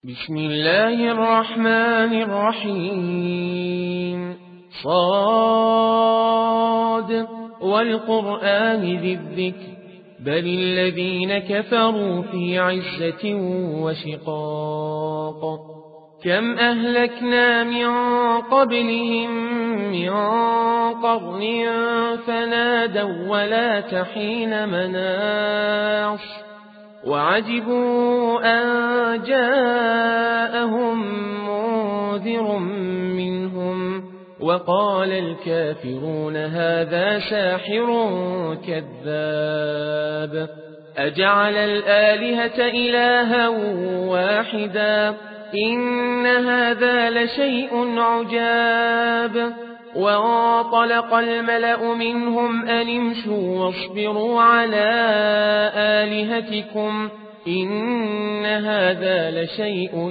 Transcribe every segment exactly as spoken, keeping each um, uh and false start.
بسم الله الرحمن الرحيم صاد والقرآن ذي الذكر بل الذين كفروا في عزة وشقاق كم أهلكنا من قبلهم من قرن فنادوا ولا تحين مناص وعجبوا أن جاءهم منذر منهم وقال الكافرون هذا ساحر كذاب أجعل الآلهة إلها واحدا إن هذا لشيء عجاب وانطلق الملأ منهم أن امشوا واصبروا على آلهتكم إن هذا لشيء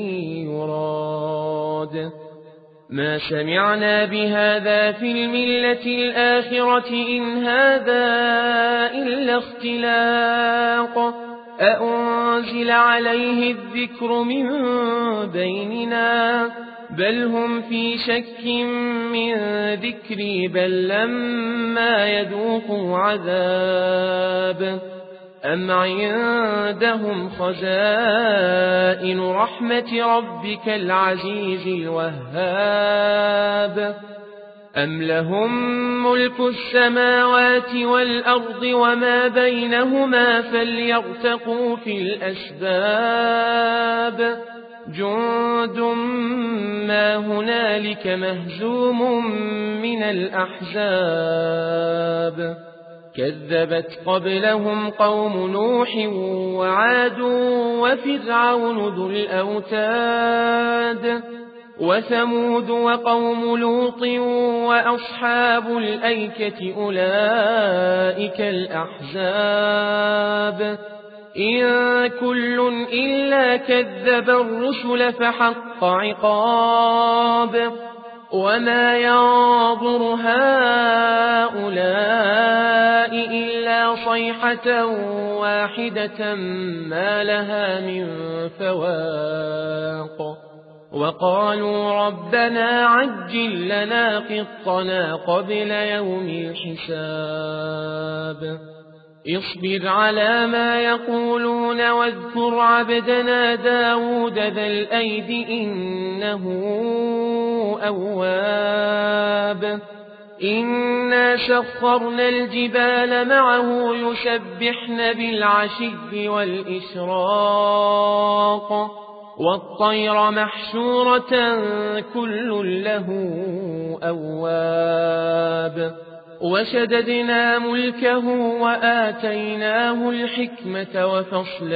يراد ما سمعنا بهذا في الملة الآخرة إن هذا إلا اختلاق أأنزل عليه الذكر من بيننا بل هم في شك من ذكري بل لما يذوقوا عذاب أم عندهم خزائن رحمة ربك العزيز الوهاب أم لهم ملك السماوات والأرض وما بينهما فليرتقوا في الأسباب جند ما هنالك مهزوم من الأحزاب كذبت قبلهم قوم نوح وعاد وفرعون ذو الأوتاد وثمود وقوم لوط وأصحاب الأيكة أولئك الأحزاب إن كل إلا كذب الرسل فحق عقاب وما ينظر هؤلاء إلا صيحة واحدة ما لها من فواق وقالوا ربنا عجل لنا قطنا قبل يوم الحساب اصبر على ما يقولون واذكر عبدنا داود ذا الأيد إنه أواب إنا سخرنا الجبال معه يسبحن بالعشي والإشراق والطير محشورة كل له أواب وشددنا ملكه وآتيناه الحكمة وفصل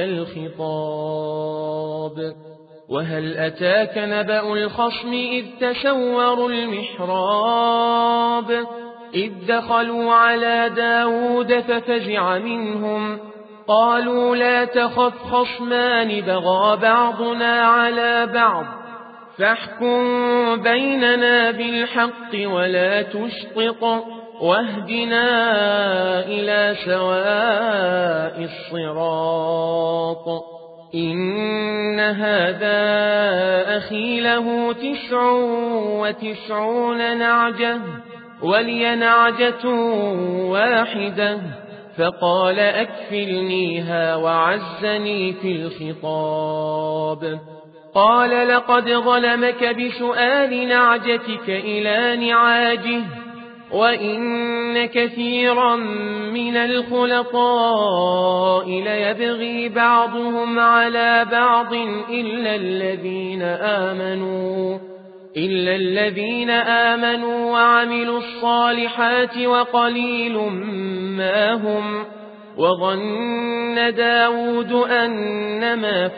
الخطاب وهل أتاك نبأ الخصم إذ تسوروا المحراب إذ دخلوا على داود ففزع منهم قالوا لا تخف خصمان بغى بعضنا على بعض فاحكم بيننا بالحق ولا تشطط واهدنا إلى سواء الصراط إن هذا أخي له تسع وتسعون نعجة ولي نعجة واحدة فقال أكفلنيها وعزني في الخطاب قال لقد ظلمك بسؤال نعجتك إلى نعاجه وإن كثيرا من الخلطاء ليبغي بعضهم على بعض إلا الذين آمنوا إلا الذين آمنوا وعملوا الصالحات وقليل ما هم وظن داود أنما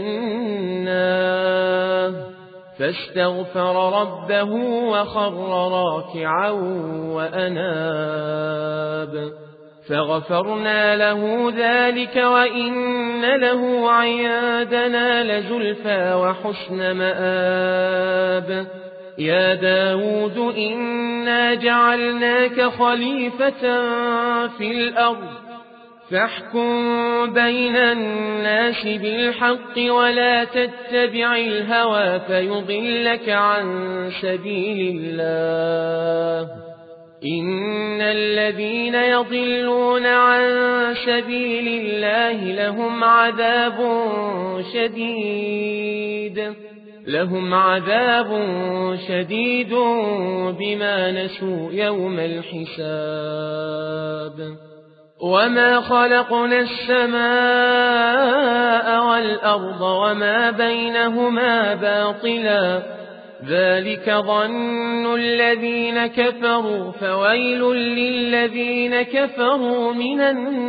فتناه فاستغفر ربه وخر راكعا وأناب فغفرنا له ذلك وإن له عندنا لزلفى وحسن مآب يا داود إنا جعلناك خليفة في الأرض فاحكم بين الناس بالحق ولا تتبع الهوى فيضلك عن سبيل الله إن الذين يضلون عن سبيل الله لهم عذاب شديد لهم عذاب شديد بما نسوا يوم الحساب وما خلقنا السماء والأرض وما بينهما باطلا ذلك ظن الذين كفروا فويل للذين كفروا من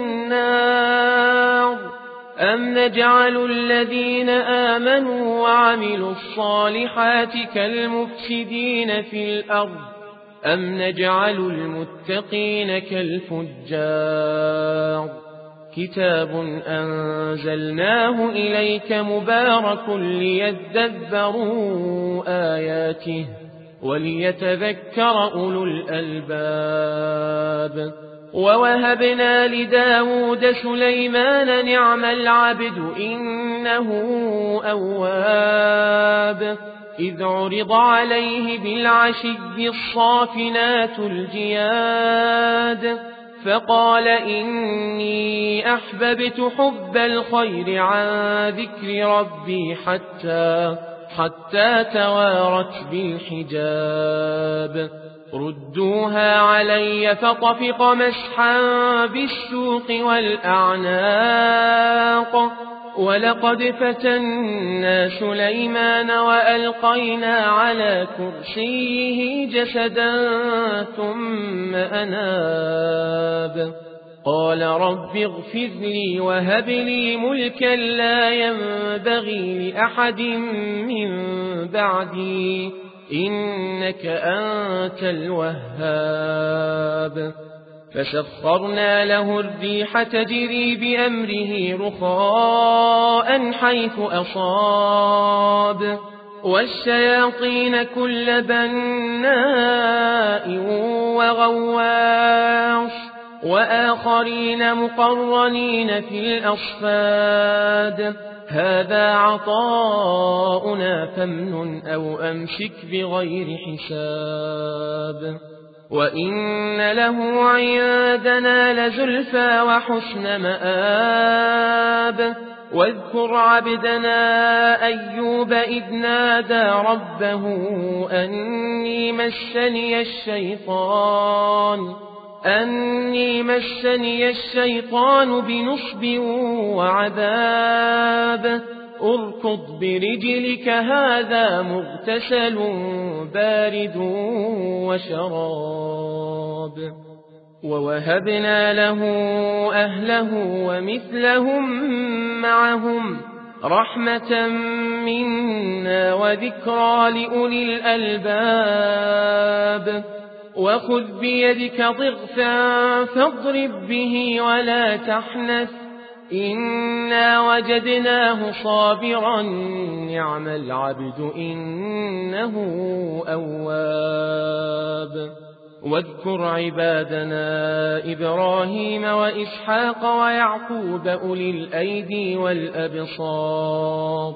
النار أم نجعل الذين آمنوا وعملوا الصالحات كالمفسدين في الأرض أم نجعل المتقين كالفجار كتاب أنزلناه إليك مبارك ليدبروا آياته وليتذكر أولو الألباب ووهبنا لداود سليمان نعم العبد إنه أواب إذ عرض عليه بالعشي الصافنات الجياد فقال إني أحببت حب الخير عن ذكر ربي حتى حتى توارت بالحجاب ردوها علي فطفق مسحا بالسوق والأعناق ولقد فتنا سليمان وألقينا على كرسيه جسدا ثم أناب قال رب اغفر لي وهب لي ملكا لا ينبغي لأحد من بعدي إنك أنت الوهاب فسخرنا له الريح تجري بأمره رخاء حيث أصاب والشياطين كل بناء وغواص وآخرين مقرنين في الأصفاد هذا عطاؤنا فامنن أو أمسك بغير حساب وإن له عندنا لزلفى وحسن مآب واذكر عبدنا أيوب إذ نادى ربه أني مسني الشيطان أني مسني الشيطان بنصب وعذاب اركض برجلك هذا مغتسل بارد وشراب ووهبنا له أهله ومثلهم معهم رحمة منا وذكرى لأولي الألباب وخذ بيدك ضغثا فاضرب به ولا تحنث إنا وجدناه صابرا نعم العبد إنه أواب واذكر عبادنا إبراهيم وإسحاق ويعقوب أولي الأيدي والأبصار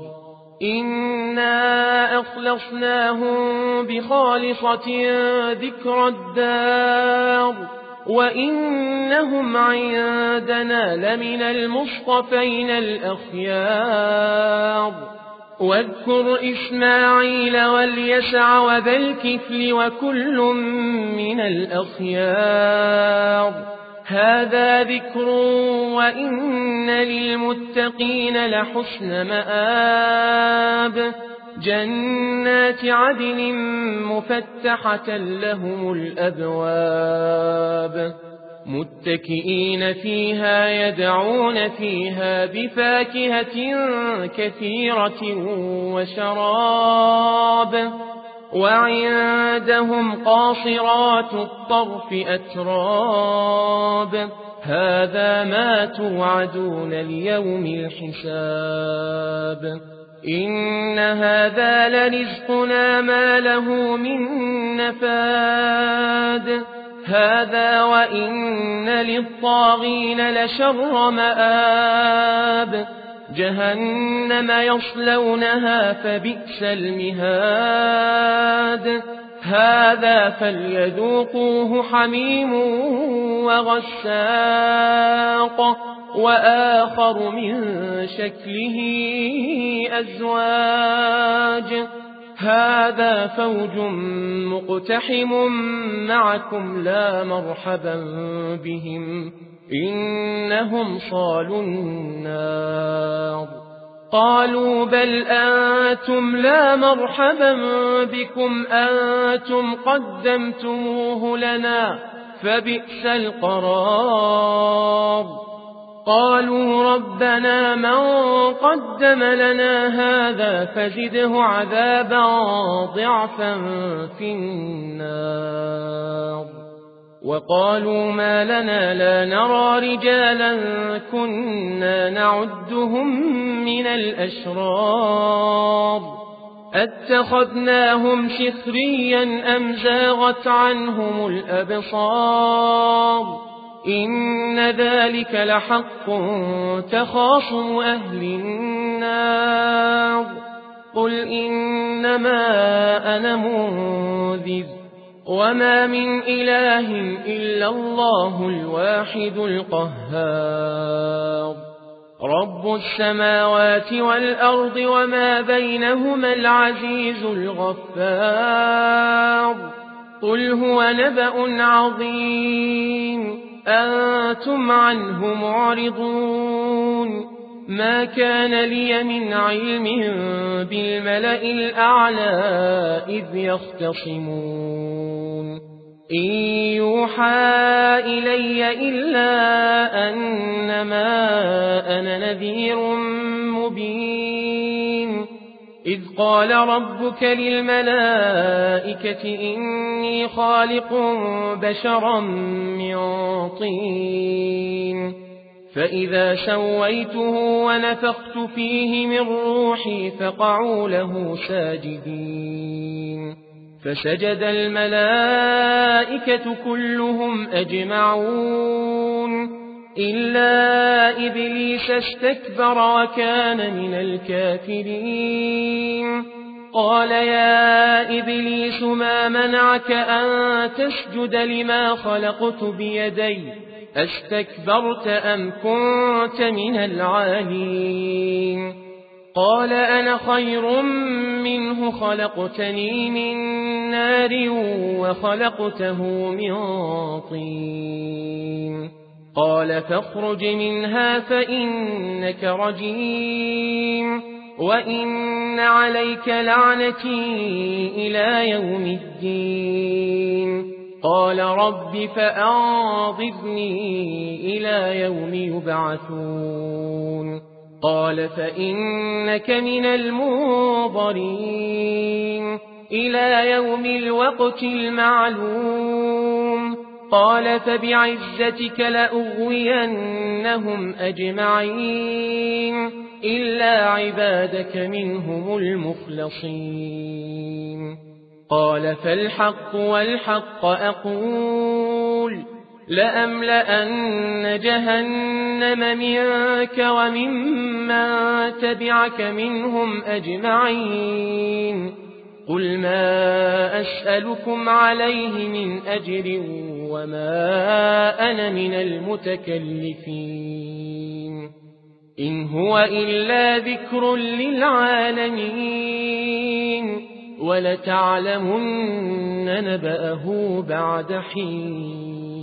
إنا أخلصناهم بخالصة ذكر الدار وإنهم عندنا لمن المصطفين الأخيار واذكر إسماعيل واليسع وذا الكفل وكل من الأخيار هذا ذكر وإن للمتقين لحسن مآب جنات عدن مفتحة لهم الأبواب متكئين فيها يدعون فيها بفاكهة كثيرة وشراب وعندهم قاصرات الطرف أتراب هذا ما توعدون ليوم الحساب إن هذا لرزقنا ما له من نفاد هذا وإن للطاغين لشر مآب جهنم يصلونها فبئس المهاد هذا فليذوقوه حميم وغساق وآخر من شكله أزواج هذا فوج مقتحم معكم لا مرحبا بهم إنهم صالوا النار قالوا بل أنتم لا مرحبا بكم أنتم قدمتموه لنا فبئس القرار قالوا ربنا من قدم لنا هذا فزده عذابا ضعفا في النار وقالوا ما لنا لا نرى رجالا كنا نعدهم من الأشرار اتخذناهم سخريا أم زاغت عنهم الأبصار إن ذلك لحق تخاصم أهل النار قل إنما أنا منذر وما من إله إلا الله الواحد القهار رب السماوات والأرض وما بينهما العزيز الغفار قل هو نبأ عظيم أنتم عنه معرضون ما كان لي من علم بالملأ الأعلى إذ يختصمون إن يوحى إلي إلا أنما أنا نذير مبين إذ قال ربك للملائكة إني خالق بشرا من طين فإذا سويته ونفخت فيه من روحي فقعوا له ساجدين فسجد الملائكة كلهم أجمعون إلا إبليس استكبر وكان من الكافرين قال يا إبليس ما منعك أن تسجد لما خلقت بيدي أستكبرت أم كنت من العالين قال أنا خير منه خلقتني من نار وخلقته من طين قال فاخرج منها فإنك رجيم وإن عليك لعنتي إلى يوم الدين قال رب فأنظرني إلى يوم يبعثون قال فإنك من المنظرين إلى يوم الوقت المعلوم قال فبعزتك لأغوينهم أجمعين إلا عبادك منهم المخلصين قال فالحق والحق أقول لأملأن جهنم منك وممن تبعك منهم أجمعين قل ما أسألكم عليه من أجر وما أنا من المتكلفين إن هو إلا ذكر للعالمين ولتعلمن نبأه بعد حين